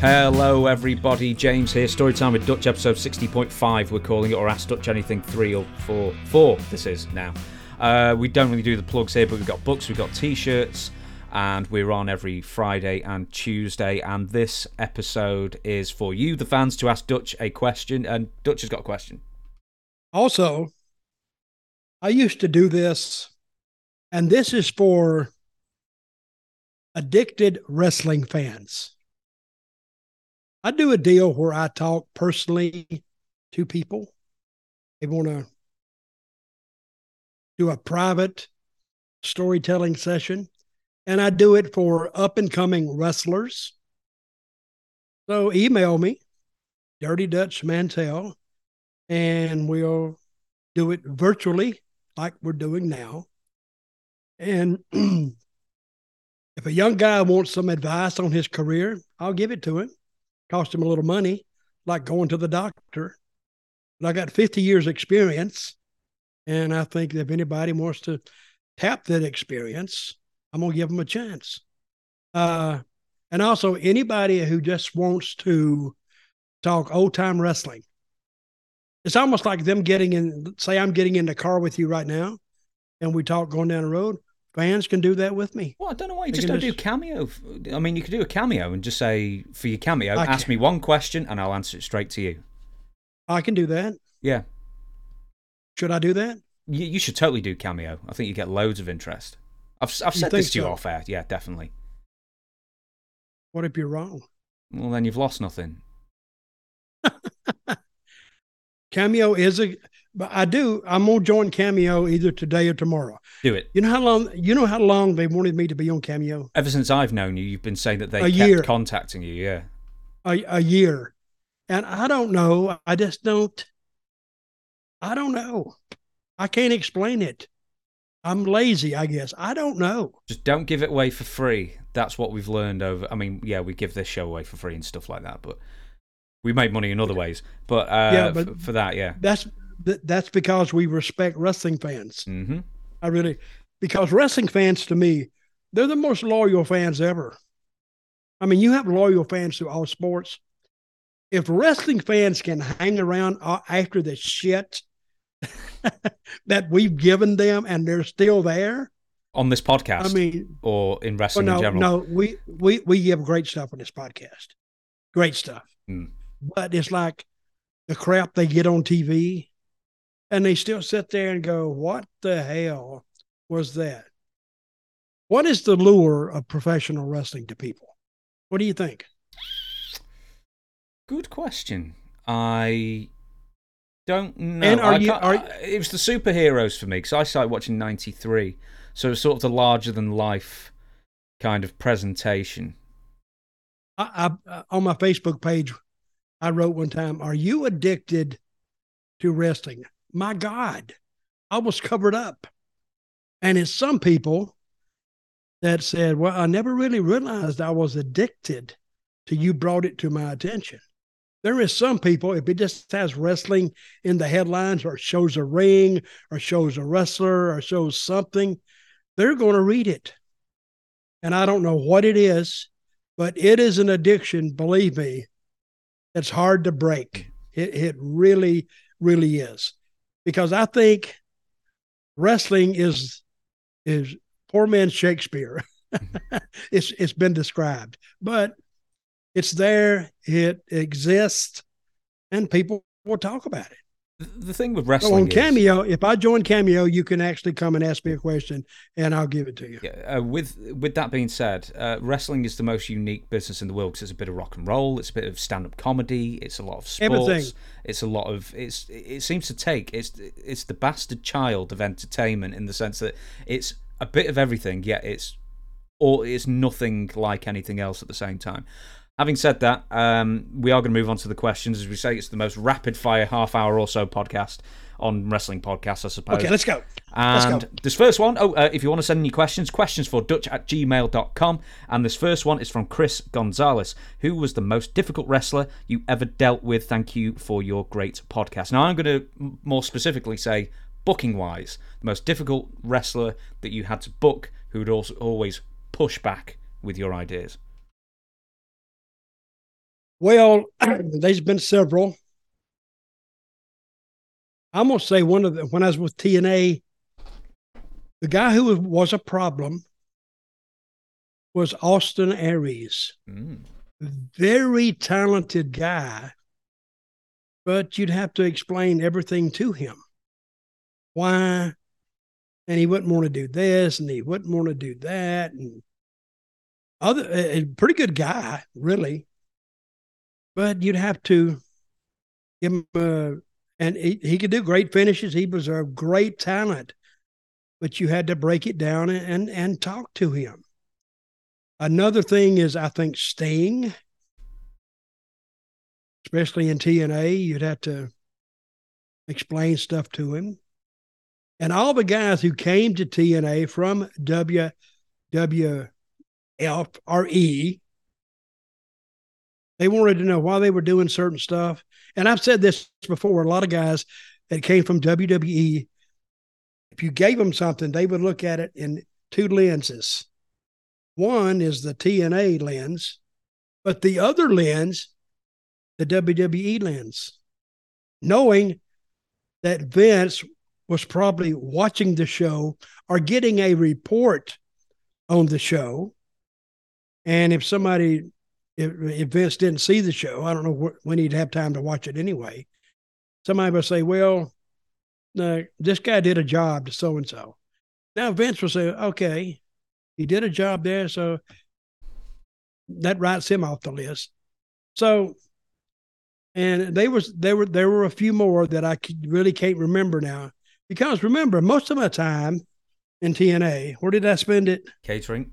Hello everybody, James here, Storytime with Dutch, episode 60.5 we're calling it, or Ask Dutch Anything 3 or 4, 4 this is now. We don't really do the plugs here, but we've got books, we've got t-shirts, and we're on every Friday and Tuesday, and this episode is for you, the fans, to ask Dutch a question, and Dutch has got a question. Also, I used to do this, and this is for addicted wrestling fans. I do a deal where I talk personally to people. They want to do a private storytelling session, and I do it for up-and-coming wrestlers. So email me, Dirty Dutch Mantell, and we'll do it virtually like we're doing now. And if a young guy wants some advice on his career, I'll give it to him. Cost him a little money, like going to the doctor. But I got 50 years experience, and I think if anybody wants to tap that experience, I'm going to give them a chance. And also anybody who just wants to talk old-time wrestling. It's almost like them getting in, say I'm getting in the car with you right now, and we talk going down the road. Fans can do that with me. Well, I don't know why you just don't do cameo. I mean, you could do a cameo and just say, for your cameo, ask me one question and I'll answer it straight to you. I can do that. Yeah. Should I do that? You should totally do cameo. I think you get loads of interest. I've said this to you off air. Yeah, definitely. What if you're wrong? Well, then you've lost nothing. Cameo is but I'm gonna join Cameo either today or tomorrow. Do it. You know how long they wanted me to be on Cameo? Ever since I've known you, you've been saying that they kept contacting you, yeah. A year. And I don't know. I don't know. I can't explain it. I'm lazy, I guess. I don't know. Just don't give it away for free. That's what we've learned over. I mean, yeah, we give this show away for free and stuff like that, but we make money in other ways. But, for that, yeah. That's because we respect wrestling fans. Mm-hmm. Because wrestling fans, to me, they're the most loyal fans ever. I mean, you have loyal fans to all sports. If wrestling fans can hang around after the shit that we've given them and they're still there. On this podcast? I mean, or in wrestling in general? No, we give great stuff on this podcast. Great stuff. Mm. But it's like the crap they get on TV, and they still sit there and go, what the hell was that? What is the lure of professional wrestling to people? What do you think? Good question. I don't know. And it was the superheroes for me, because I started watching 93, so it was sort of the larger-than-life kind of presentation. I on my Facebook page, I wrote one time, are you addicted to wrestling? My God, I was covered up. And it's some people that said, well, I never really realized I was addicted till you brought it to my attention. There is some people, if it just has wrestling in the headlines or shows a ring or shows a wrestler or shows something, they're going to read it. And I don't know what it is, but it is an addiction, believe me. It's hard to break. It really, really is. Because I think wrestling is poor man Shakespeare. It's been described. But it's there, it exists, and people will talk about it. The thing with wrestling so on Cameo, if I join Cameo, you can actually come and ask me a question, and I'll give it to you. Yeah, with that being said, wrestling is the most unique business in the world because it's a bit of rock and roll, it's a bit of stand-up comedy, it's a lot of sports, everything. It's a lot of it seems to take it's the bastard child of entertainment in the sense that it's a bit of everything, yet it's nothing like anything else at the same time. Having said that, we are going to move on to the questions. As we say, it's the most rapid-fire half-hour or so podcast on wrestling podcasts, I suppose. Okay, let's go. And this first one, if you want to send any questions for dutch@gmail.com. And this first one is from Chris Gonzalez. Who was the most difficult wrestler you ever dealt with? Thank you for your great podcast. Now, I'm going to more specifically say, booking-wise, the most difficult wrestler that you had to book who would also always push back with your ideas. Well, there's been several. I'm gonna say one of the when I was with TNA, the guy who was a problem was Austin Aries. Very talented guy, but you'd have to explain everything to him. Why? And he wouldn't want to do this, and he wouldn't want to do that, and other a pretty good guy, really. But you'd have to give him and he could do great finishes. He was a great talent, but you had to break it down and talk to him. Another thing is, I think, Sting, especially in TNA, you'd have to explain stuff to him. And all the guys who came to TNA from WWF or E, they wanted to know why they were doing certain stuff. And I've said this before, a lot of guys that came from WWE, if you gave them something, they would look at it in two lenses. One is the TNA lens, but the other lens, the WWE lens, knowing that Vince was probably watching the show or getting a report on the show. And if Vince didn't see the show, I don't know when he'd have time to watch it anyway. Somebody would say, well, this guy did a job to so-and-so. Now Vince will say, okay, he did a job there, so that writes him off the list. So, and there were a few more that I really can't remember now. Because remember, most of my time in TNA, where did I spend it? Catering.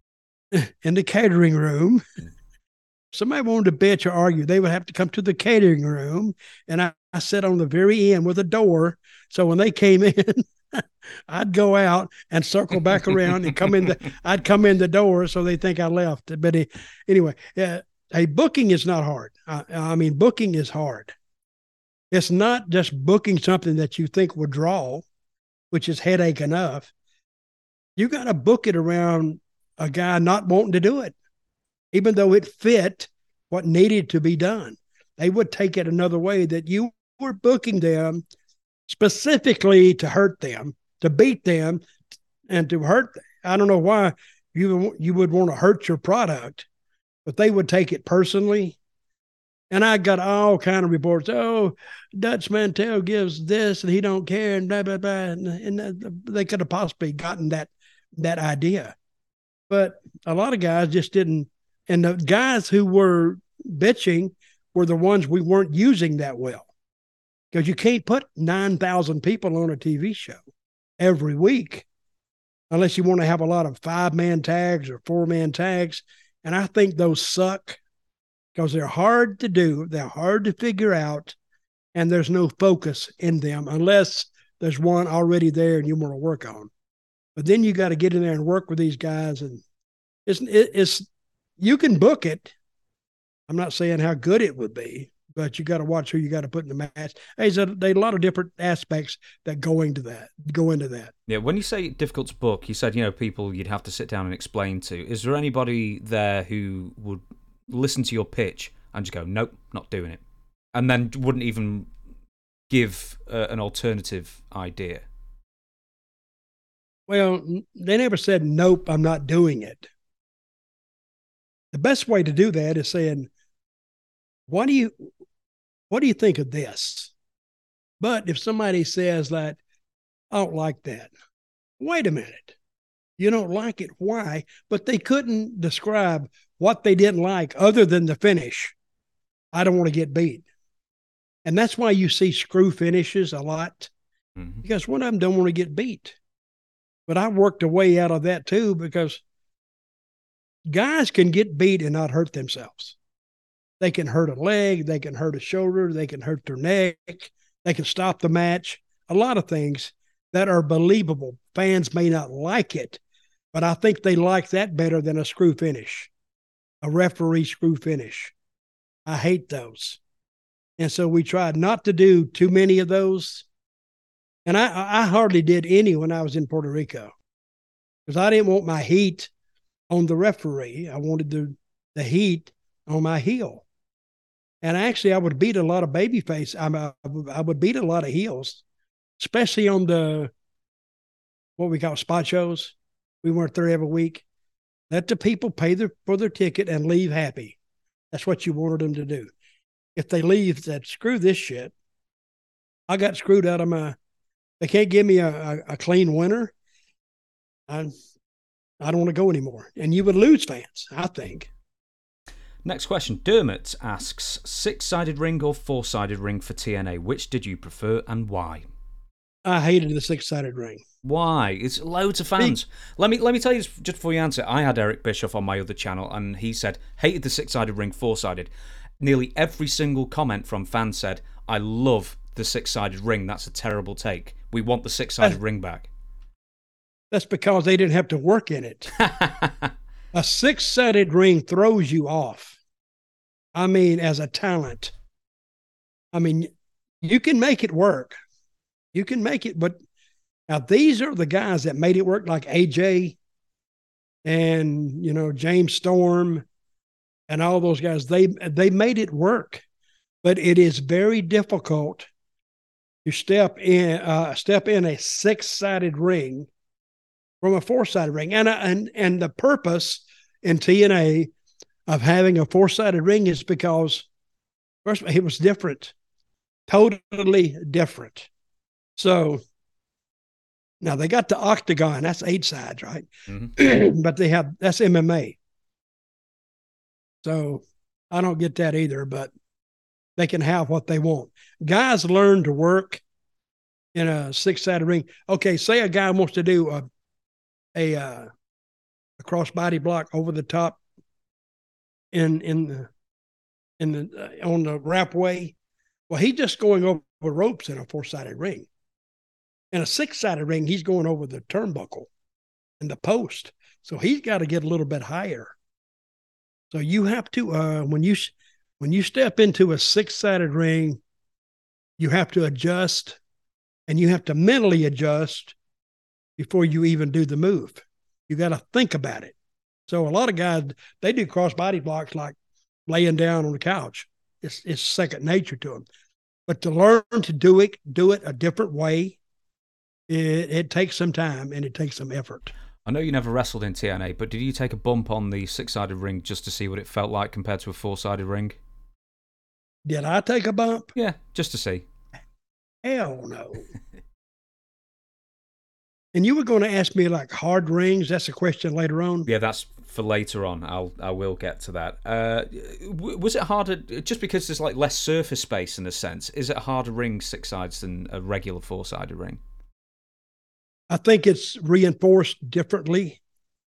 In the catering room. Somebody wanted to bitch or argue, they would have to come to the catering room. And I sat on the very end with a door. So when they came in, I'd go out and circle back around and I'd come in the door so they think I left. But anyway, booking is not hard. I mean, booking is hard. It's not just booking something that you think will draw, which is headache enough. You got to book it around a guy not wanting to do it, even though it fit what needed to be done. They would take it another way, that you were booking them specifically to hurt them, to beat them, and to hurt them. I don't know why you would want to hurt your product, but they would take it personally. And I got all kind of reports. Oh, Dutch Mantell gives this and he don't care, and blah, blah, blah. And they could have possibly gotten that idea. But a lot of guys just didn't. And the guys who were bitching were the ones we weren't using that well. Because you can't put 9,000 people on a TV show every week unless you want to have a lot of 5-man tags or 4-man tags. And I think those suck, because they're hard to do, they're hard to figure out, and there's no focus in them unless there's one already there and you want to work on. But then you got to get in there and work with these guys, and it's you can book it. I'm not saying how good it would be, but you got to watch who you got to put in the match. There's a lot of different aspects that go into that. Yeah, when you say difficult to book, you said, people you'd have to sit down and explain to. Is there anybody there who would listen to your pitch and just go, nope, not doing it, and then wouldn't even give an alternative idea? Well, they never said, nope, I'm not doing it. The best way to do that is saying, what do you think of this? But if somebody says that, I don't like that. Wait a minute. You don't like it. Why? But they couldn't describe what they didn't like other than the finish. I don't want to get beat. And that's why you see screw finishes a lot, because one of them don't want to get beat. But I worked a way out of that too, because guys can get beat and not hurt themselves. They can hurt a leg, they can hurt a shoulder, they can hurt their neck, they can stop the match. A lot of things that are believable. Fans may not like it, but I think they like that better than a screw finish, a referee screw finish. I hate those. And so we tried not to do too many of those. And I hardly did any when I was in Puerto Rico, because I didn't want my heat on the referee. I wanted the heat on my heel. And actually, I would beat a lot of babyface. I would beat a lot of heels, especially on what we call spot shows. We weren't there every week. Let the people pay for their ticket and leave happy. That's what you wanted them to do. If they leave, that screw this shit. I got screwed out of they can't give me a clean winner. I don't want to go anymore. And you would lose fans, I think. Next question. Dermot asks, 6-sided ring or 4-sided ring for TNA? Which did you prefer and why? I hated the 6-sided ring. Why? It's loads of fans. Let me tell you this just before you answer. I had Eric Bischoff on my other channel, and he said, hated the 6-sided ring, 4-sided. Nearly every single comment from fans said, I love the 6-sided ring. That's a terrible take. We want the 6-sided ring back. That's because they didn't have to work in it. A 6-sided ring throws you off. I mean, as a talent. I mean, you can make it work. You can make it, but now these are the guys that made it work, like AJ and, James Storm and all those guys. They made it work, but it is very difficult to step in a 6-sided ring from a 4-sided ring. And the purpose in TNA of having a 4-sided ring is because, first of all, it was different, totally different. So now they got the octagon. That's 8 sides, right? Mm-hmm. But that's MMA. So I don't get that either, but they can have what they want. Guys learn to work in a 6-sided ring. Okay, say a guy wants to do a crossbody block over the top on the wrapway. Well, he's just going over ropes in a 4-sided ring. In a 6-sided ring, he's going over the turnbuckle and the post. So he's got to get a little bit higher. So you have to, when you step into a 6-sided ring, you have to adjust, and you have to mentally adjust before you even do the move. You got to think about it. So a lot of guys, they do crossbody blocks like laying down on the couch. It's second nature to them. But to learn to do it a different way, it takes some time and it takes some effort. I know you never wrestled in TNA, but did you take a bump on the 6-sided ring just to see what it felt like compared to a 4-sided ring? Did I take a bump? Yeah, just to see. Hell no. And you were going to ask me like hard rings. That's a question later on. Yeah, that's for later on. I will get to that. Was it harder just because there's like less surface space in a sense? Is it a harder ring 6 sides than a regular 4-sided ring? I think it's reinforced differently.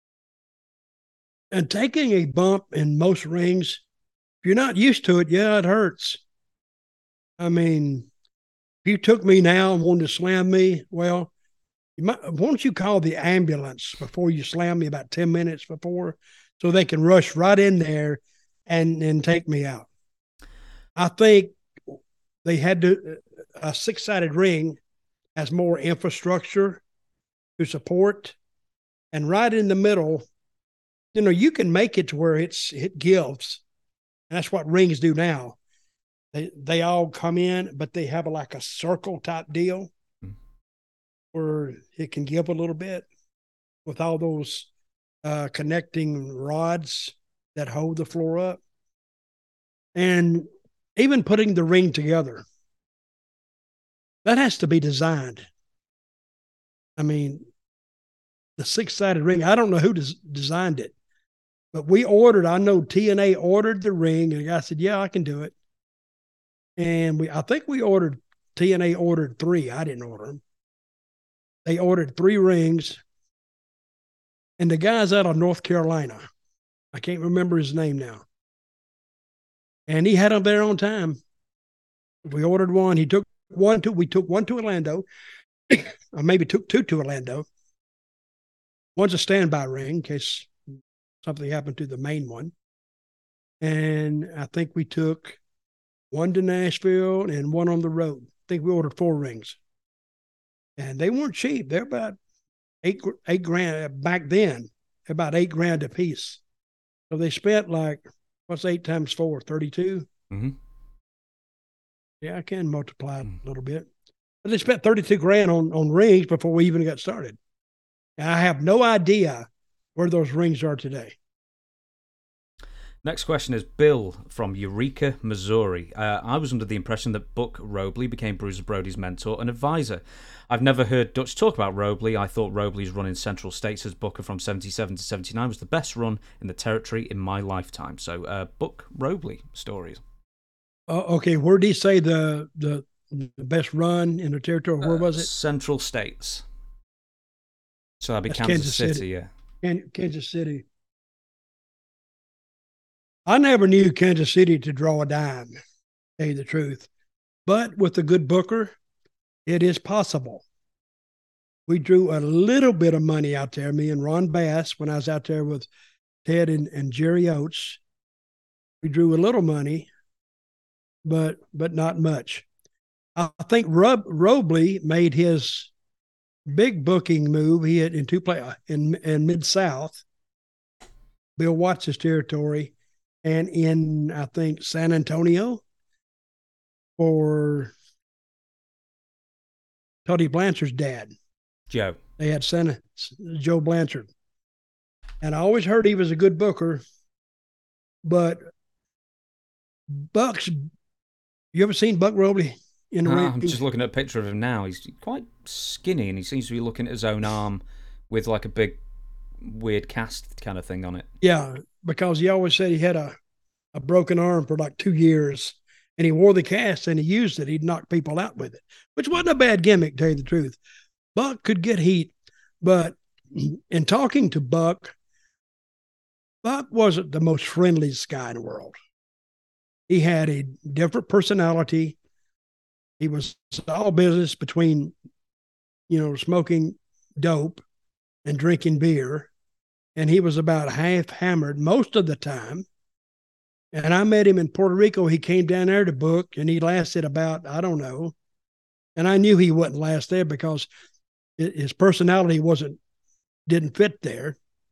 And taking a bump in most rings, if you're not used to it, yeah, it hurts. I mean, if you took me now and wanted to slam me, well, why don't you call the ambulance before you slam me about 10 minutes before so they can rush right in there and take me out. I think they had a 6-sided ring has more infrastructure to support, and right in the middle, you can make it to where it gives. And that's what rings do now. They all come in, but they have like a circle type deal where it can give a little bit with all those connecting rods that hold the floor up. And even putting the ring together, that has to be designed. I mean, the 6-sided ring, I don't know who designed it, but I know TNA ordered the ring, and the guy said, yeah, I can do it. And I think TNA ordered 3. I didn't order them. They ordered 3 rings, and the guy's out of North Carolina. I can't remember his name now. And he had them there on time. We ordered one. We took one to Orlando. I maybe took 2 to Orlando. One's a standby ring in case something happened to the main one. And I think we took 1 to Nashville and 1 on the road. I think we ordered 4 rings. And they weren't cheap. They're about eight grand back then, about $8,000 a piece. So they spent like, what's 8 times 4? 32. Mm-hmm. Yeah, I can multiply it a little bit. But they spent 32 grand on rings before we even got started. And I have no idea where those rings are today. Next question is Bill from Eureka, Missouri. I was under the impression that Buck Robley became Bruiser Brody's mentor and advisor. I've never heard Dutch talk about Robley. I thought Robley's run in Central States as Booker from 77 to 79 was the best run in the territory in my lifetime. So, Buck Robley stories. Okay, where did he say the best run in the territory? Where was it? Central States. So that'd be Kansas City, yeah. Kansas City. I never knew Kansas City to draw a dime, to tell you the truth. But with a good booker, it is possible. We drew a little bit of money out there, me and Ron Bass, when I was out there with Ted and Jerry Oates. We drew a little money, but not much. I think Robley made his big booking move. He had in two play in Mid-South, Bill Watts' territory, and in, I think, San Antonio for Tony Blanchard's dad. Joe. They had Joe Blanchard. And I always heard he was a good booker, but Buck's, you ever seen Buck Robley in the ring? I'm just looking at a picture of him now. He's quite skinny and he seems to be looking at his own arm with like a big weird cast kind of thing on it. Yeah, because he always said he had a broken arm for like 2 years and he wore the cast and he used it. He'd knock people out with it, which wasn't a bad gimmick, to tell you the truth. Buck could get heat, but in talking to Buck wasn't the most friendliest guy in the world. He had a different personality. He was all business between, smoking dope and drinking beer. And he was about half hammered most of the time. And I met him in Puerto Rico. He came down there to book and he lasted about, I don't know. And I knew he wouldn't last there because his personality didn't fit there.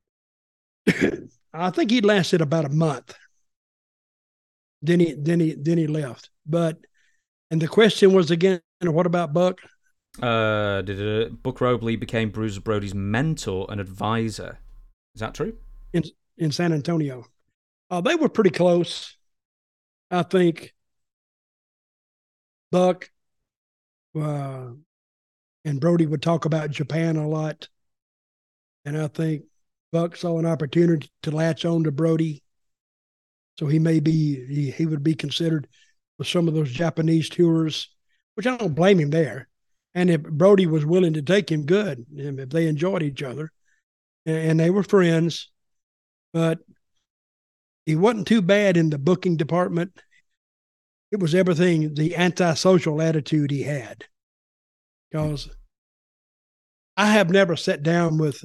I think he lasted about a month. Then he left. And the question was again, what about Buck? Buck Robley became Bruiser Brody's mentor and advisor. Is that true? In San Antonio. They were pretty close. I think Buck and Brody would talk about Japan a lot. And I think Buck saw an opportunity to latch on to Brody. So he would be considered with some of those Japanese tours, which I don't blame him there. And if Brody was willing to take him, good. And if they enjoyed each other and they were friends, but he wasn't too bad in the booking department. It was everything, the antisocial attitude he had. Because I have never sat down with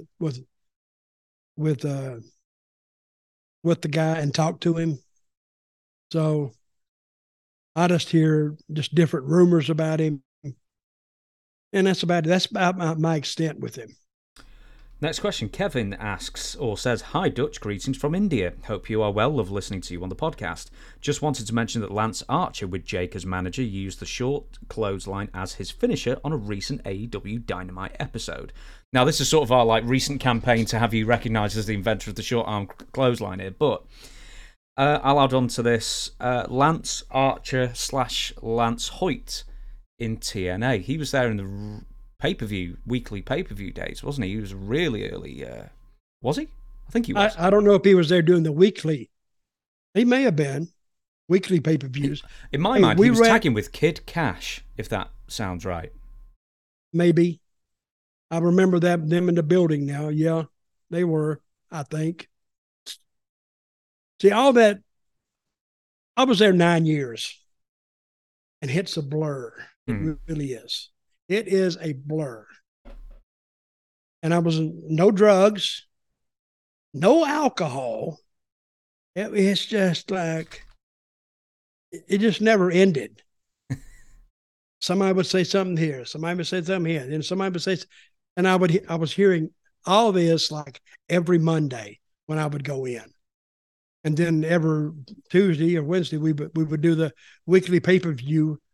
the guy and talked to him. So I just hear different rumors about him. And that's about my extent with him. Next question. Kevin asks or says, "Hi Dutch, greetings from India. Hope you are well. Love listening to you on the podcast. Just wanted to mention that Lance Archer, with Jake as manager, used the short clothesline as his finisher on a recent AEW Dynamite episode." Now, this is sort of our recent campaign to have you recognised as the inventor of the short arm clothesline here, but I'll add on to this. Lance Archer / Lance Hoyt in TNA. He was there in the weekly pay-per-view days, wasn't he? He was really early. Was he? I think he was. I don't know if he was there doing the weekly. He may have been weekly pay-per-views. In my mind, he was tagging with Kid Cash, if that sounds right. Maybe. I remember them in the building now. Yeah, they were, I think. See, all that, I was there 9 years, and it's a blur. It really is. It is a blur. And I was no drugs, no alcohol. It's just like, it just never ended. Somebody would say something here. Somebody would say something here. Then somebody would say, and I was hearing all this like every Monday when I would go in. And then every Tuesday or Wednesday, we would do the weekly pay-per-view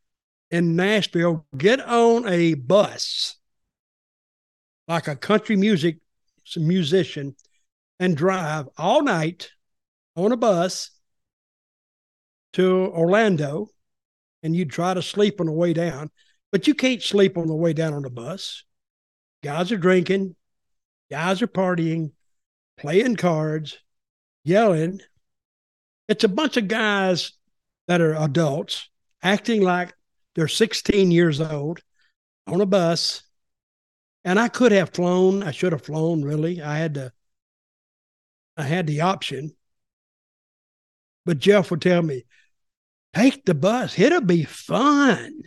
in Nashville, get on a bus like a country music musician and drive all night on a bus to Orlando, and you try to sleep on the way down, but you can't sleep on the way down on the bus. Guys are drinking, guys are partying, playing cards, yelling. It's a bunch of guys that are adults acting like they're 16 years old on a bus. And I could have flown. I should have flown, really. I had the option. But Jeff would tell me, take the bus. It'll be fun.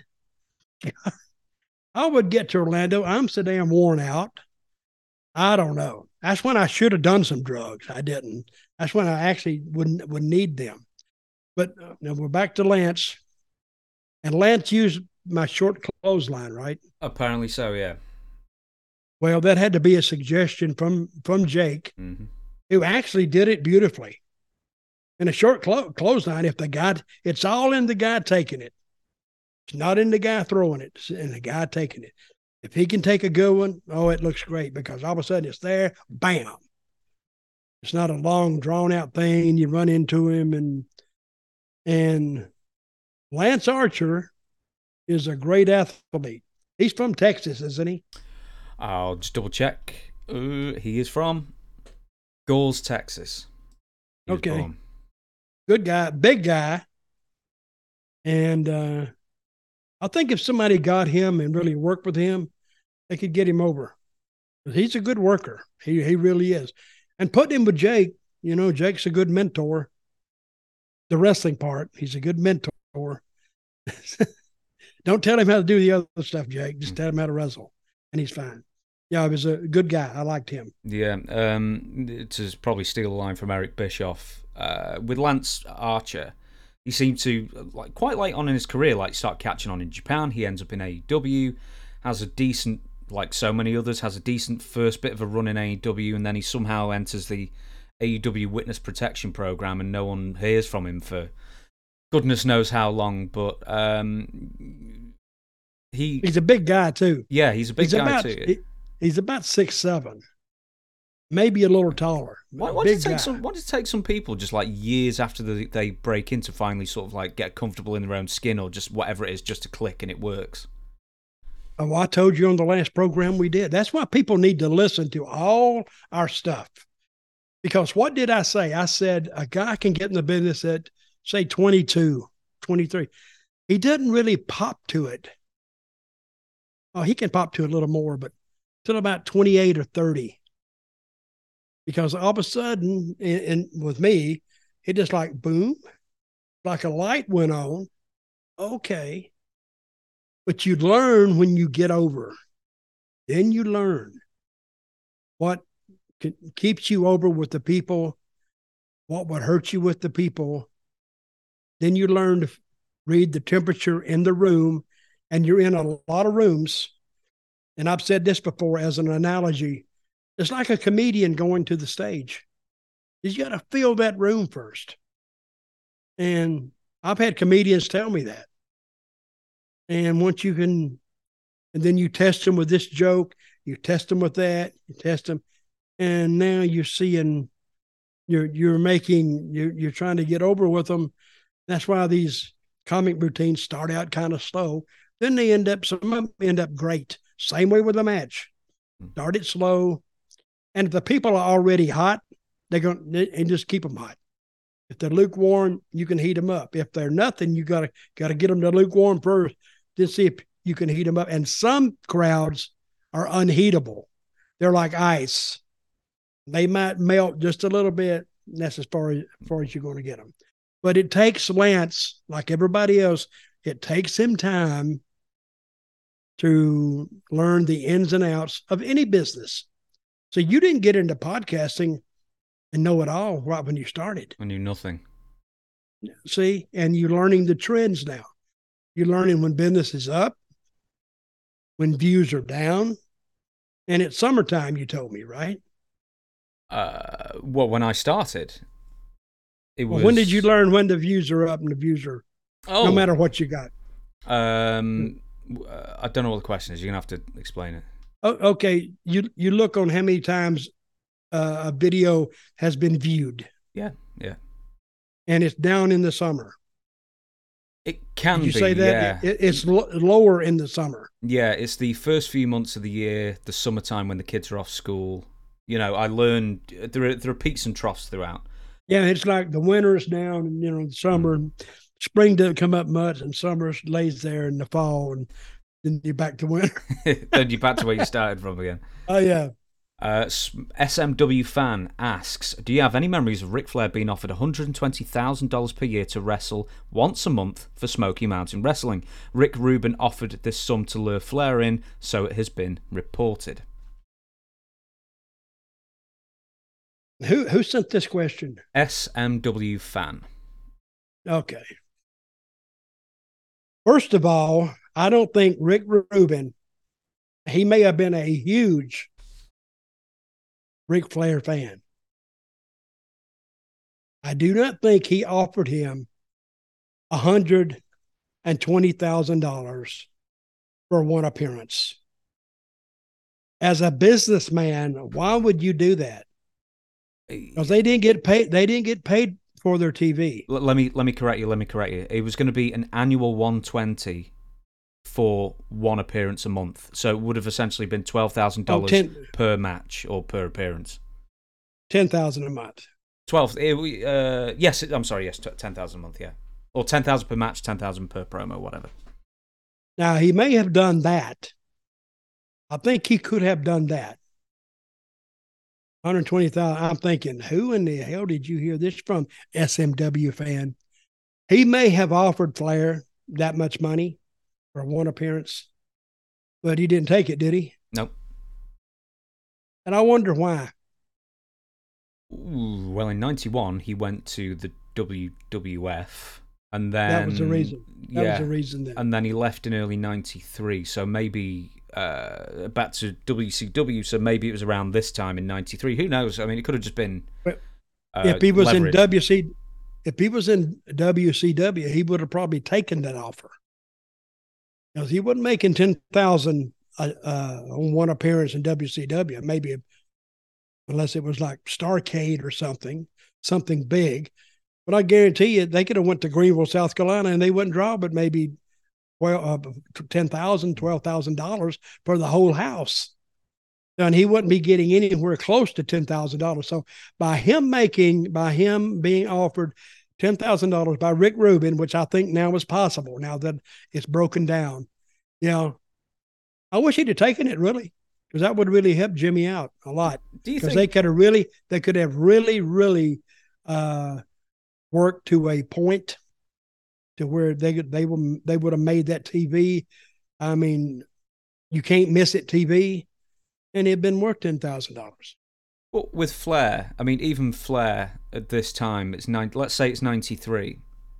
I would get to Orlando. I'm so damn worn out. I don't know. That's when I should have done some drugs. I didn't. That's when I actually would need them. But now we're back to Lance. And Lance used my short clothesline, right? Apparently so, yeah. Well, that had to be a suggestion from Jake, who actually did it beautifully. In a short clothesline, if the guy, it's all in the guy taking it. It's not in the guy throwing it. It's in the guy taking it. If he can take a good one, oh, it looks great because all of a sudden it's there, bam. It's not a long, drawn-out thing. You run into him, and Lance Archer is a great athlete. He's from Texas, isn't he? I'll just double check. He is from Gulls, Texas. Okay. Good guy, big guy. And I think if somebody got him and really worked with him, they could get him over. He's a good worker. He really is. And putting him with Jake, Jake's a good mentor. The wrestling part, he's a good mentor. Don't tell him how to do the other stuff, Jake. Just tell him how to wrestle, and he's fine. Yeah, he was a good guy. I liked him. Yeah, to probably steal a line from Eric Bischoff, with Lance Archer, he seemed to, quite late on in his career, start catching on in Japan. He ends up in AEW, has a decent, like so many others, has a decent first bit of a run in AEW, and then he somehow enters the AEW Witness Protection Program, and no one hears from him for goodness knows how long. But he's a big guy too. Yeah, he's a big guy too. He's about 6'7", maybe a little taller. Why does it take some people just years after they break in to finally sort of get comfortable in their own skin, or just whatever it is, just to click and it works? Oh, I told you on the last program we did. That's why people need to listen to all our stuff. Because what did I say? I said a guy can get in the business at, say, 22, 23. He doesn't really pop to it. Oh, he can pop to it a little more, but till about 28 or 30. Because all of a sudden, and with me, it just boom, like a light went on. Okay. But you learn when you get over. Then you learn what keeps you over with the people, what would hurt you with the people. Then you learn to read the temperature in the room, and you're in a lot of rooms. And I've said this before as an analogy. It's like a comedian going to the stage. You got to fill that room first. And I've had comedians tell me that. And once you can, and then you test them with this joke, you test them with that, you test them. And now you're seeing, you're trying to get over with them. That's why these comic routines start out kind of slow. Then some of them end up great. Same way with the match. Start it slow. And if the people are already hot, and just keep them hot. If they're lukewarm, you can heat them up. If they're nothing, you gotta get them to lukewarm first to see if you can heat them up. And some crowds are unheatable. They're like ice. They might melt just a little bit. And that's as far as you're going to get them. But it takes Lance, like everybody else, it takes him time to learn the ins and outs of any business. So you didn't get into podcasting and know it all right when you started. I knew nothing. See, and you're learning the trends now. You're learning when business is up, when views are down, and it's summertime, you told me, right? Well, when I started, it was... When did you learn when the views are up and the views are, no matter what you got? I don't know what the question is. You're going to have to explain it. Oh, okay. You look on how many times a video has been viewed. Yeah, yeah. And it's down in the summer. It can Did you be, say that? yeah. It's lower in the summer. Yeah, it's the first few months of the year, the summertime when the kids are off school. You know, I learned there are peaks and troughs throughout. Yeah, it's like the winter is down, and the summer, spring doesn't come up much, and summer lays there in the fall, and then you're back to winter. Then you're back to where you started from again. Oh yeah. SMW fan asks, do you have any memories of Ric Flair being offered $120,000 per year to wrestle once a month for Smoky Mountain Wrestling? Rick Rubin offered this sum to lure Flair in, so it has been reported. Who sent this question? SMW fan. Okay. First of all, I don't think Rick Rubin, he may have been a huge Ric Flair fan. I do not think he offered him $120,000 for one appearance. As a businessman, why would you do that? Because they didn't get paid. They didn't get paid for their TV. Let me correct you. It was going to be an annual 120 for one appearance a month, so it would have essentially been $12,000 per match or per appearance. 10,000 a month. 12. Yes, I'm sorry. Yes, 10,000 a month. Yeah, or 10,000 per match, 10,000 per promo, whatever. Now he may have done that. I think he could have done that. 120,000. I'm thinking, who in the hell did you hear this from? SMW fan. He may have offered Flair that much money for one appearance, but he didn't take it, did he? Nope. And I wonder why. Ooh, well, in '91 he went to the WWF, and then that was the reason. That was the reason. Then. And then he left in early '93, so maybe back to WCW. So maybe it was around this time in '93. Who knows? I mean, it could have just been. If he was leverage. if he was in WCW, he would have probably taken that offer. Because he wasn't making 10,000 on one appearance in WCW. Maybe, unless it was like Starrcade or something big. But I guarantee you, they could have went to Greenville, South Carolina, and they wouldn't draw but maybe $10,000, $12,000 for the whole house. And he wouldn't be getting anywhere close to $10,000. So by him being offered $10,000 by Rick Rubin, which I think now is possible, now that it's broken down, I wish he'd have taken it, really, because that would really help Jimmy out a lot. Because they could have really worked to a point to where they would have made that TV. I mean, you can't miss it TV, and it'd been worth $10,000. Well, with Flair, I mean, even Flair at this time, let's say it's '93.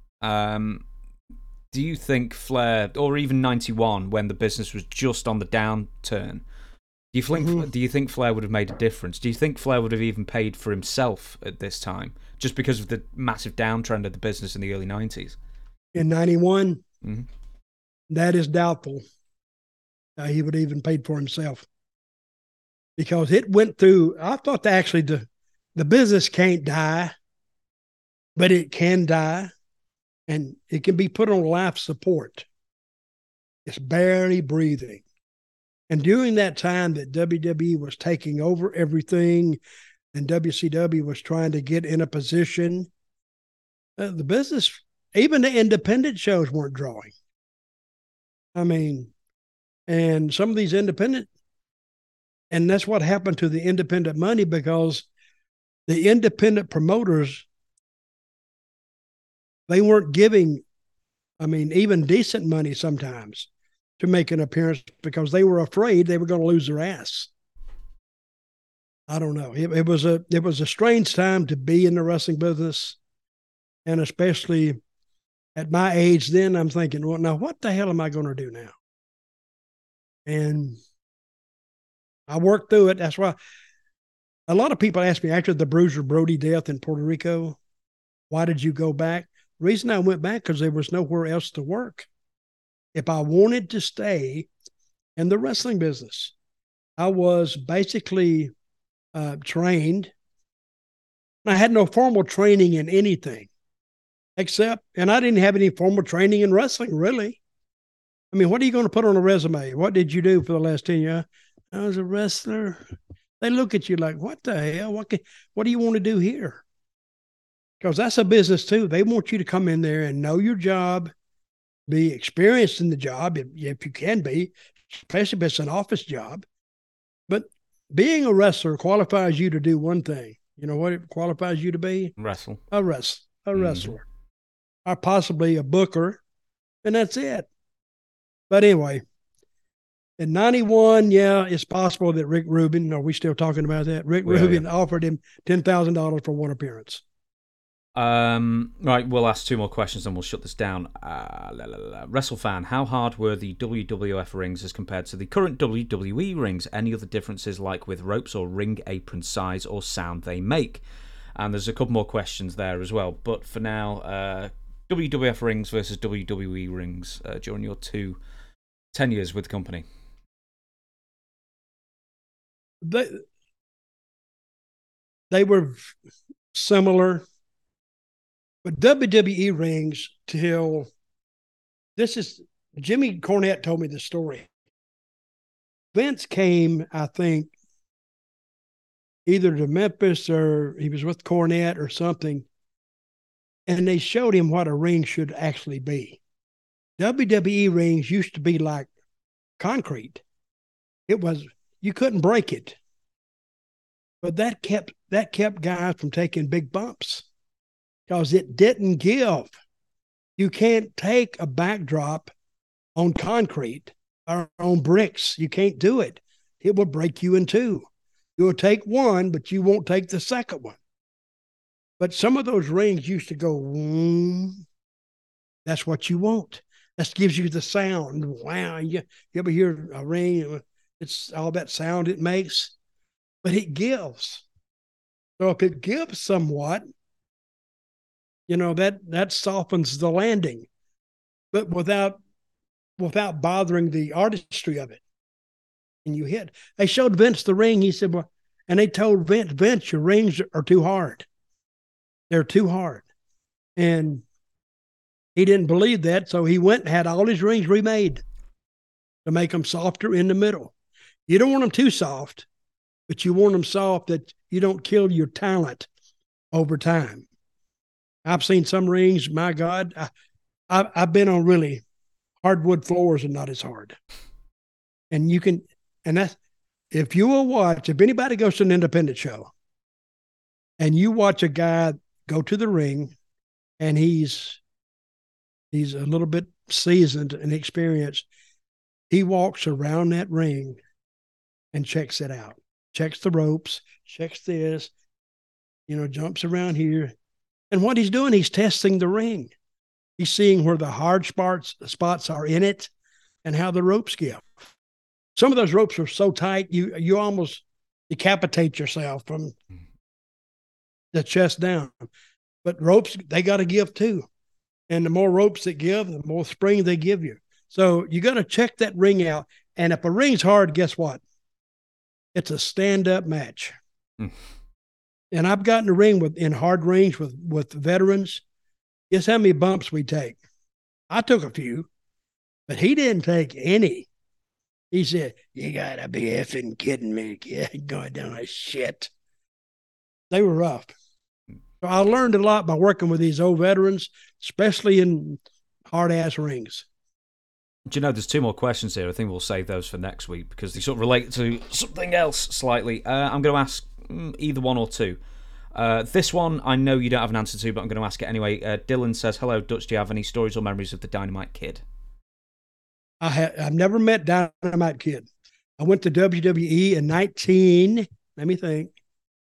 Do you think Flair, or even '91, when the business was just on the downturn, do you think Flair would have made a difference? Do you think Flair would have even paid for himself at this time, just because of the massive downtrend of the business in the early '90s? In '91, that is doubtful. He would have even paid for himself. Because it went through, I thought actually the business can't die, but it can die, and it can be put on life support. It's barely breathing. And during that time that WWE was taking over everything and WCW was trying to get in a position, the business, even the independent shows weren't drawing. I mean, and some of these independent, and that's what happened to the independent money, because the independent promoters, they weren't giving, even decent money sometimes to make an appearance, because they were afraid they were going to lose their ass. I don't know. It was a strange time to be in the wrestling business, and especially at my age then, I'm thinking, well, now what the hell am I going to do now? And I worked through it. That's why a lot of people ask me after the Bruiser Brody death in Puerto Rico, why did you go back? The reason I went back, because there was nowhere else to work. if I wanted to stay in the wrestling business. I was basically trained. I had no formal training in anything except, and I didn't have any formal training in wrestling, really. I mean, what are you going to put on a resume? What did you do for the last 10 years? I was a wrestler. They look at you like, what the hell? What do you want to do here? Because that's a business too. They want you to come in there and know your job, be experienced in the job, if you can be, especially if it's an office job. But being a wrestler qualifies you to do one thing. You know what it qualifies you to be? Wrestle. A wrestler. Or possibly a booker. And that's it. But anyway, in 91, yeah, it's possible that Rick Rubin, are we still talking about that? Rick Rubin offered him $10,000 for one appearance. Right, we'll ask 2 more questions and we'll shut this down. WrestleFan, how hard were the WWF rings as compared to the current WWE rings? Any other differences, like with ropes or ring apron size or sound they make? And there's a couple more questions there as well. But for now, WWF rings versus WWE rings during your 10 years with the company. They were similar. But WWE rings Jimmy Cornette told me the story. Vince came, I think, either to Memphis or he was with Cornette or something, and they showed him what a ring should actually be. WWE rings used to be like concrete. You couldn't break it. But that kept guys from taking big bumps. Because it didn't give. You can't take a backdrop on concrete or on bricks. You can't do it. It will break you in two. You'll take one, but you won't take the second one. But some of those rings used to go, that's what you want. That gives you the sound. Wow. You ever hear a ring? It's all that sound it makes. But it gives. So if it gives somewhat, that softens the landing, but without bothering the artistry of it. And you hit. They showed Vince the ring. He said, well, and they told Vince, your rings are too hard. They're too hard. And he didn't believe that. So he went and had all his rings remade to make them softer in the middle. You don't want them too soft, but you want them soft that you don't kill your talent over time. I've seen some rings, my God, I've been on really hardwood floors and not as hard. And that's, if anybody goes to an independent show and you watch a guy go to the ring and he's a little bit seasoned and experienced, he walks around that ring and checks it out, checks the ropes, checks this, jumps around here. And what he's doing, he's testing the ring. He's seeing where the hard spots are in it and how the ropes give. Some of those ropes are so tight, you almost decapitate yourself from the chest down. But ropes, they got to give too. And the more ropes that give, the more spring they give you. So you got to check that ring out. And if a ring's hard, guess what? It's a stand-up match. And I've gotten a ring in hard rings with veterans. Guess how many bumps we take? I took a few, but he didn't take any. He said, you got to be effing kidding me. Going down like shit. They were rough. So I learned a lot by working with these old veterans, especially in hard-ass rings. Do you know, there's 2 more questions here. I think we'll save those for next week because they sort of relate to something else slightly. I'm going to ask either 1 or 2. This one, I know you don't have an answer to, but I'm going to ask it anyway. Dylan says, hello, Dutch, do you have any stories or memories of the Dynamite Kid? I've never met Dynamite Kid. I went to WWE in let me think.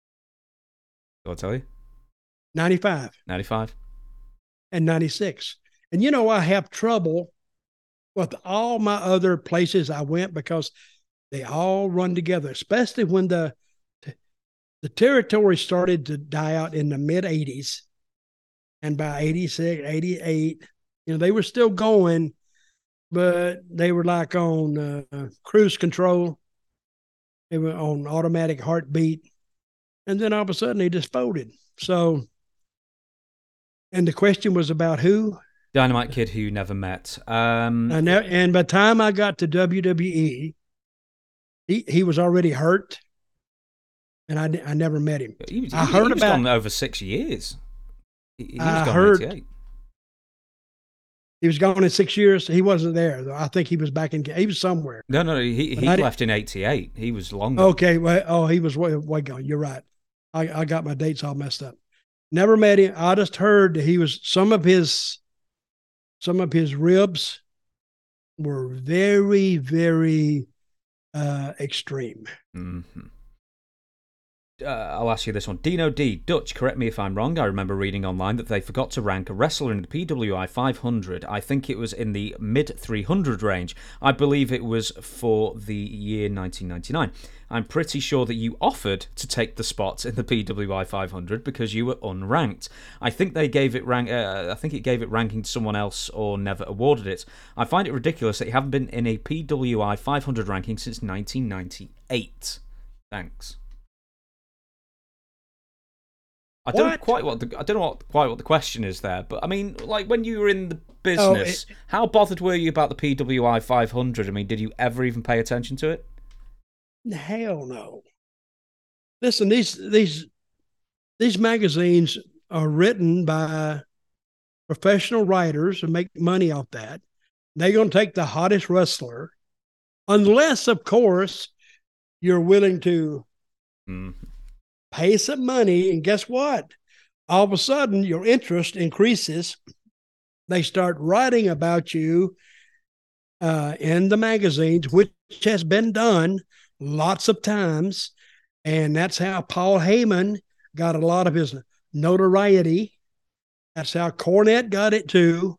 I'll tell you. 95. 95. And 96. And I have trouble with all my other places I went because they all run together, especially when the territory started to die out in the mid-'80s. And by 86, 88, they were still going. but they were like on cruise control. They were on automatic heartbeat. And then all of a sudden they just folded. So, and the question was about who? Dynamite Kid, who you never met. And by the time I got to WWE, he was already hurt, and I never met him. I heard he was gone over 6 years. He was gone in 88. He was gone in 6 years. He wasn't there, though. I think he was back in. He was somewhere. No. He left in 88. He was longer. Okay. Well, he was way gone. You're right. I got my dates all messed up. Never met him. I just heard that he was some of his ribs were very, very extreme. Mm-hmm. I'll ask you this one. Dino D. Dutch, correct me if I'm wrong. I remember reading online that they forgot to rank a wrestler in the PWI 500. I think it was in the mid 300 range. I believe it was for the year 1999. I'm pretty sure that you offered to take the spot in the PWI 500 because you were unranked. I think they gave it it gave it ranking to someone else or never awarded it. I find it ridiculous that you haven't been in a PWI 500 ranking since 1998. Thanks. I don't know quite what the question is there, but I mean, like when you were in the business, how bothered were you about the PWI 500? I mean, did you ever even pay attention to it? Hell no. Listen, these magazines are written by professional writers who make money off that. They're going to take the hottest wrestler, unless, of course, you're willing to pay some money. And guess what? All of a sudden, your interest increases. They start writing about you in the magazines, which has been done lots of times. And that's how Paul Heyman got a lot of his notoriety. That's how Cornette got it too.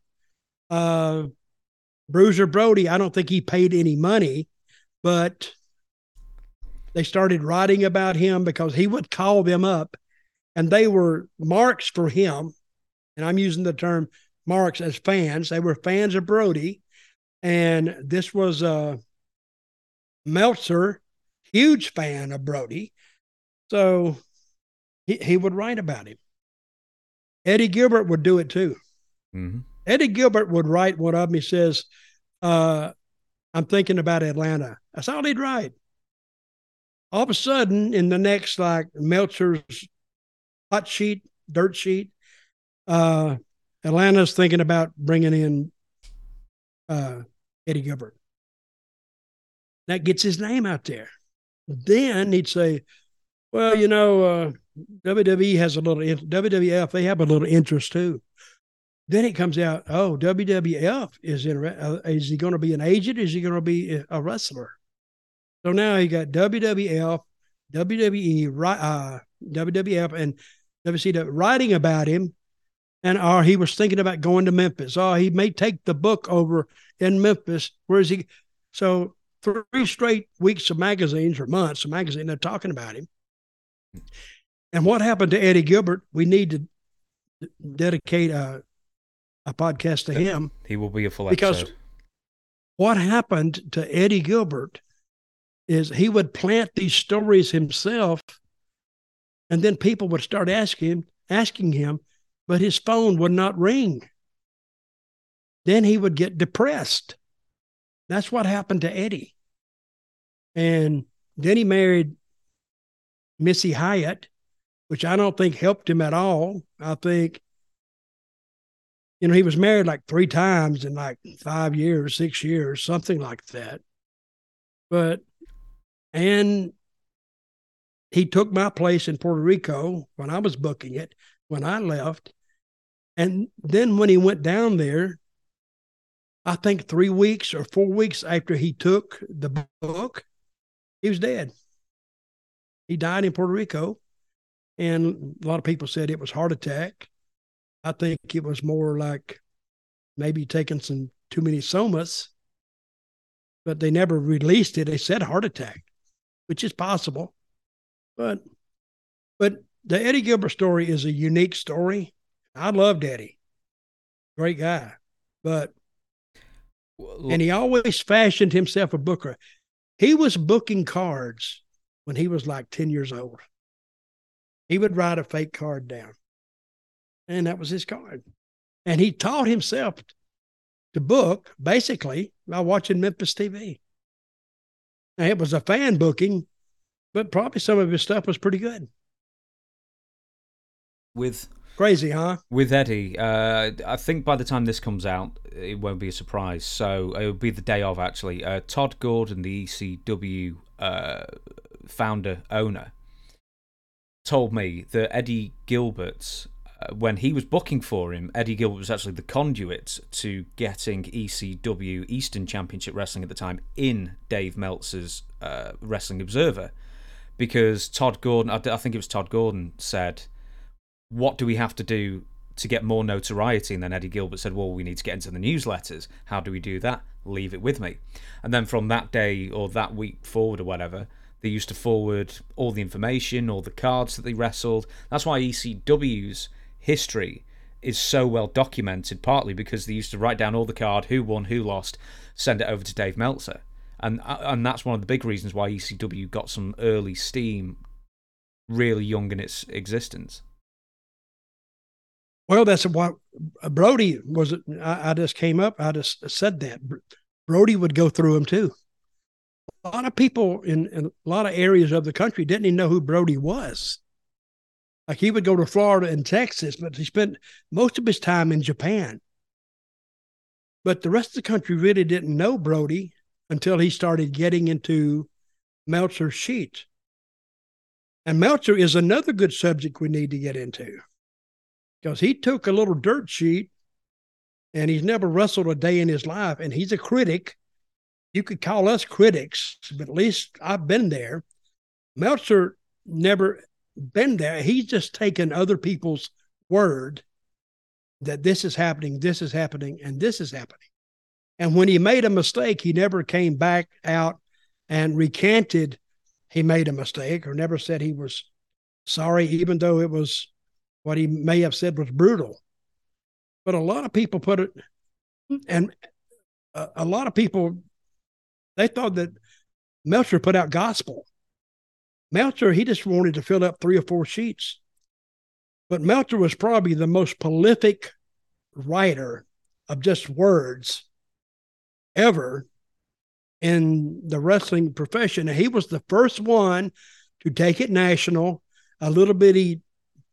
Bruiser Brody, I don't think he paid any money, but they started writing about him because he would call them up and they were marks for him. And I'm using the term marks as fans. They were fans of Brody. And this was Meltzer, huge fan of Brody. So he would write about him. Eddie Gilbert would do it too. Mm-hmm. Eddie Gilbert would write one of them. He says, I'm thinking about Atlanta. That's all he'd write. All of a sudden, in the next, like Meltzer's hot sheet, dirt sheet, Atlanta's thinking about bringing in Eddie Gilbert. That gets his name out there. Then he'd say, well, WWE has a little, WWF, they have a little interest too. Then it comes out, oh, WWF is he going to be an agent? Is he going to be a wrestler? So now you got WWF, WWE, WWF, and WCW writing about him. And he was thinking about going to Memphis. He may take the book over in Memphis. Where is he? So 3 straight weeks of magazines or months of magazine, they're talking about him. And what happened to Eddie Gilbert? We need to dedicate a podcast to him. He will be a full because episode. What happened to Eddie Gilbert is he would plant these stories himself, and then people would start asking him, but his phone would not ring. Then he would get depressed. That's what happened to Eddie. And then he married Missy Hyatt, which I don't think helped him at all. I think, he was married like 3 times in like 5 years, 6 years, something like that. And he took my place in Puerto Rico when I was booking it, when I left. And then when he went down there, I think 3 weeks or 4 weeks after he took the book, he was dead. He died in Puerto Rico. And a lot of people said it was heart attack. I think it was more like maybe taking some too many somas, but they never released it. They said heart attack, which is possible. But the Eddie Gilbert story is a unique story. I loved Eddie. Great guy. But And he always fashioned himself a booker. He was booking cards when he was like 10 years old. He would write a fake card down, and that was his card. And he taught himself to book basically by watching Memphis TV. Now, it was a fan booking, but probably some of his stuff was pretty good. Crazy, huh? With Eddie, I think by the time this comes out, it won't be a surprise. So it'll be the day of, actually. Todd Gordon, the ECW founder, owner, told me that Eddie Gilbert, when he was booking for him, Eddie Gilbert was actually the conduit to getting ECW, Eastern Championship Wrestling at the time, in Dave Meltzer's Wrestling Observer. Because Todd Gordon, I think it was Todd Gordon, said, what do we have to do to get more notoriety? And then Eddie Gilbert said, well, we need to get into the newsletters. How do we do that? Leave it with me. And then from that day or that week forward or whatever, they used to forward all the information, all the cards that they wrestled. That's why ECW's history is so well documented, partly because they used to write down all the card, who won, who lost, send it over to Dave Meltzer. And that's one of the big reasons why ECW got some early steam really young in its existence. Well, that's what Brody was. I just came up. I just said that Brody would go through them too. A lot of people in a lot of areas of the country didn't even know who Brody was. Like, he would go to Florida and Texas, but he spent most of his time in Japan. But the rest of the country really didn't know Brody until he started getting into Meltzer's sheet. And Meltzer is another good subject we need to get into, because he took a little dirt sheet, and he's never wrestled a day in his life, and he's a critic. You could call us critics, but at least I've been there. Meltzer never been there. He's just taken other people's word that this is happening, and this is happening. And when he made a mistake, he never came back out and recanted he made a mistake, or never said he was sorry, even though it was what he may have said was brutal. But a lot of people put it, and a lot of people, they thought that Meltzer put out gospel. Meltzer, he just wanted to fill up 3 or 4 sheets. But Meltzer was probably the most prolific writer of just words ever in the wrestling profession. And he was the first one to take it national, a little bitty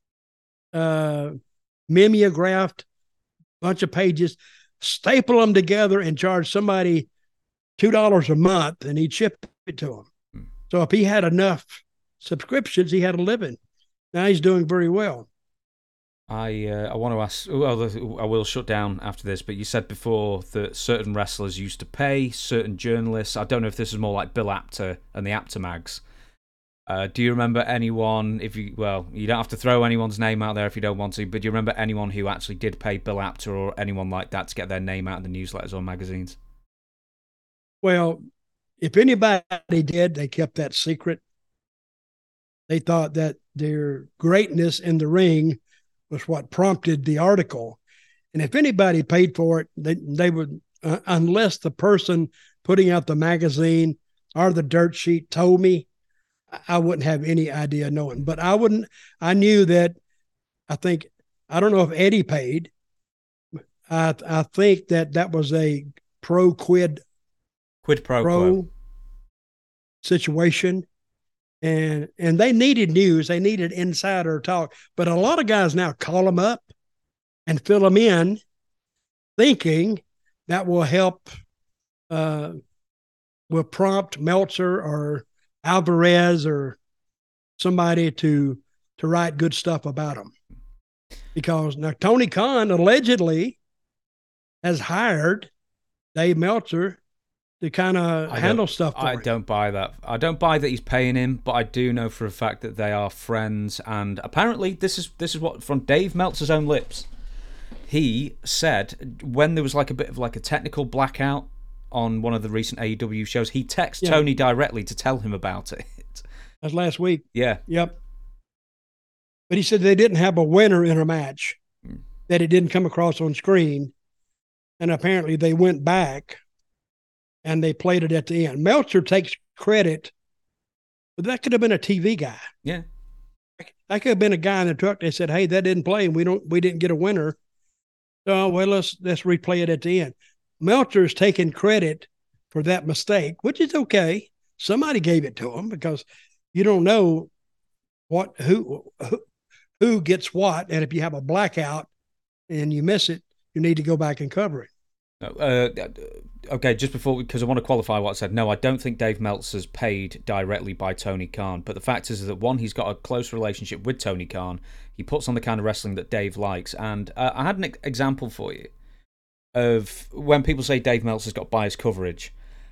mimeographed bunch of pages, staple them together, and charge somebody $2 a month, and he'd ship it to them. So if he had enough subscriptions, he had a living. Now he's doing very well. I want to ask, well, I will shut down after this, but you said before that certain wrestlers used to pay certain journalists. I don't know if this is more like Bill Apter and the Apter Mags. Do you remember anyone, you don't have to throw anyone's name out there if you don't want to, but do you remember anyone who actually did pay Bill Apter or anyone like that to get their name out in the newsletters or magazines? Well, if anybody did, they kept that secret. They thought that their greatness in the ring was what prompted the article. And if anybody paid for it, they would, unless the person putting out the magazine or the dirt sheet told me, I wouldn't have any idea knowing. But I knew that, I don't know if Eddie paid. I think that was a quid pro quo situation. And they needed news. They needed insider talk. But a lot of guys now call them up and fill them in, thinking that will help, will prompt Meltzer or Alvarez or somebody to write good stuff about them. Because now Tony Khan allegedly has hired Dave Meltzer to kind of handle stuff for him. I don't buy that. I don't buy that he's paying him, but I do know for a fact that they are friends. And apparently this is what, from Dave Meltzer's own lips, he said when there was like a bit of like a technical blackout on one of the recent AEW shows, he texted Tony directly to tell him about it. That's last week. Yeah. Yep. But he said they didn't have a winner in a match, that it didn't come across on screen. And apparently they went back and they played it at the end. Meltzer takes credit, but that could have been a TV guy. Yeah. That could have been a guy in the truck. They said, "Hey, that didn't play, and we didn't get a winner. So, well, let's replay it at the end." Meltzer's taking credit for that mistake, which is okay. Somebody gave it to him because you don't know who gets what, and if you have a blackout and you miss it, you need to go back and cover it. Okay, just before, because I want to qualify what I said. No, I don't think Dave Meltzer's paid directly by Tony Khan, but the fact is that, one, he's got a close relationship with Tony Khan. He puts on the kind of wrestling that Dave likes, and I had an example for you of when people say Dave Meltzer's got biased coverage.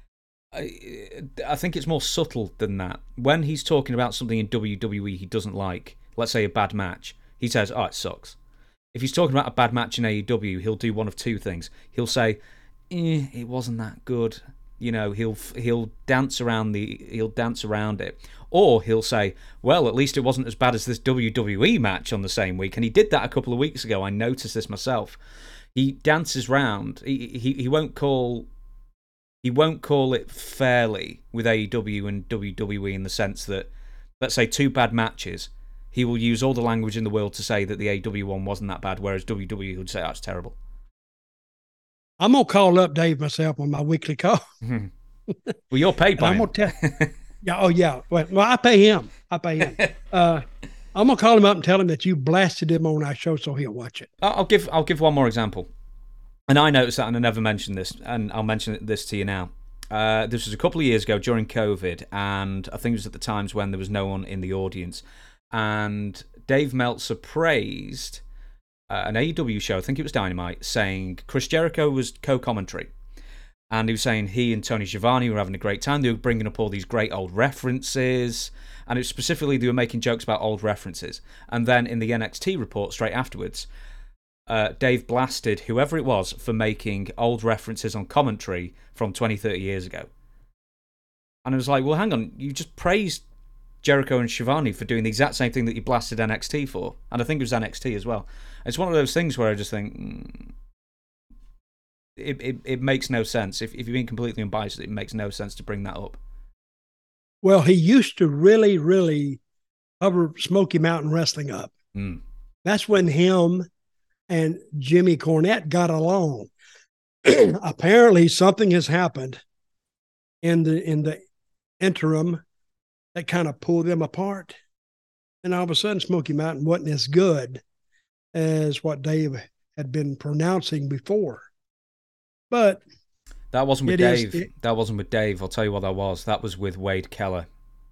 I think it's more subtle than that. When he's talking about something in WWE he doesn't like, let's say a bad match, he says, "Oh, it sucks." If he's talking about a bad match in AEW, he'll do one of two things. He'll say, "It wasn't that good." You know, he'll dance around it, or he'll say, "Well, at least it wasn't as bad as this WWE match on the same week." And he did that a couple of weeks ago. I noticed this myself. He dances round. He won't call it fairly with AEW and WWE in the sense that, let's say, two bad matches, he will use all the language in the world to say that the AEW one wasn't that bad, whereas WWE would say, "Oh, it's terrible." I'm going to call up Dave myself on my weekly call. Well, you're paid by him. I'm going to tell. Yeah, oh, yeah. Well, I pay him. I'm going to call him up and tell him that you blasted him on our show so he'll watch it. I'll give one more example. And I noticed that, and I never mentioned this, and I'll mention this to you now. This was a couple of years ago during COVID, and I think it was at the times when there was no one in the audience. And Dave Meltzer praised an AEW show, I think it was Dynamite, saying Chris Jericho was co-commentary. And he was saying he and Tony Schiavone were having a great time. They were bringing up all these great old references. And it was specifically, they were making jokes about old references. And then in the NXT report straight afterwards, Dave blasted whoever it was for making old references on commentary from 20, 30 years ago. And I was like, well, hang on, you just praised Jericho and Schiavone for doing the exact same thing that you blasted NXT for. And I think it was NXT as well. It's one of those things where I just think it makes no sense. If you're being completely unbiased, it makes no sense to bring that up. Well, he used to really, really cover Smoky Mountain Wrestling up. That's when him and Jimmy Cornette got along. Apparently, something has happened in the interim that kind of pulled them apart. And all of a sudden, Smoky Mountain wasn't as good as what Dave had been pronouncing before. But that wasn't with Dave. That wasn't with Dave. I'll tell you what that was. That was with Wade Keller.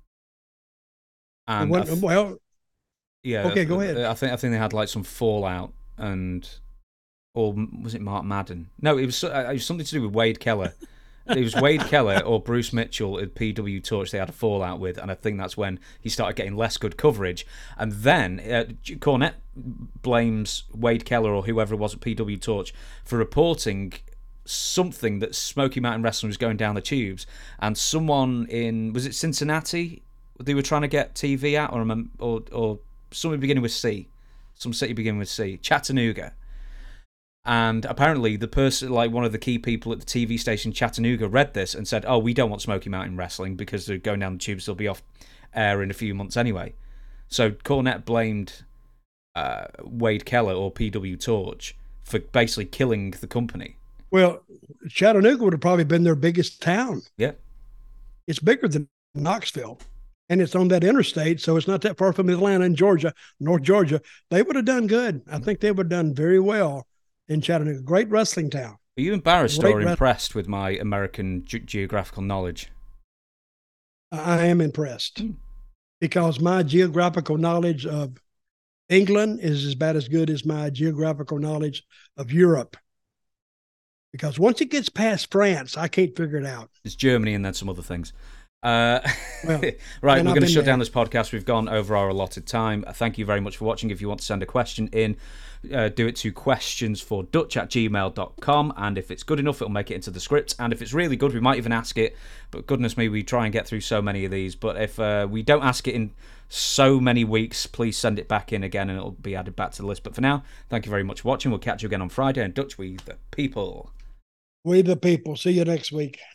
And yeah. Okay, go ahead. I think they had like some fallout, or was it Mark Madden? No, it was something to do with Wade Keller. It was Wade Keller or Bruce Mitchell at PW Torch they had a fallout with, and I think that's when he started getting less good coverage. And then Cornette blames Wade Keller or whoever it was at PW Torch for reporting something that Smoky Mountain Wrestling was going down the tubes, and someone in, was it Cincinnati, they were trying to get TV at, or something beginning with C, some city beginning with C, Chattanooga. And apparently the person, like one of the key people at the TV station Chattanooga, read this and said, "Oh, we don't want Smoky Mountain Wrestling because they're going down the tubes, they'll be off air in a few months anyway." So Cornette blamed Wade Keller or PW Torch for basically killing the company. Well, Chattanooga would have probably been their biggest town. Yeah. It's bigger than Knoxville. And it's on that interstate, so it's not that far from Atlanta and Georgia, North Georgia. They would have done good. I think they would have done very well in Chattanooga. Great wrestling town. Are you embarrassed or impressed with my American geographical knowledge? I am impressed because my geographical knowledge of England is as good as my geographical knowledge of Europe. Because once it gets past France, I can't figure it out. It's Germany and then some other things. Right, we're going to shut down this podcast. We've gone over our allotted time. Thank you very much for watching. If you want to send a question in, do it to questionsfordutch@gmail.com, and if it's good enough, it'll make it into the script, and if it's really good, we might even ask it, but goodness me, we try and get through so many of these, but if we don't ask it in so many weeks, please send it back in again and it'll be added back to the list. But for now, thank you very much for watching. We'll catch you again on Friday, and Dutch, we the people. We the people. See you next week.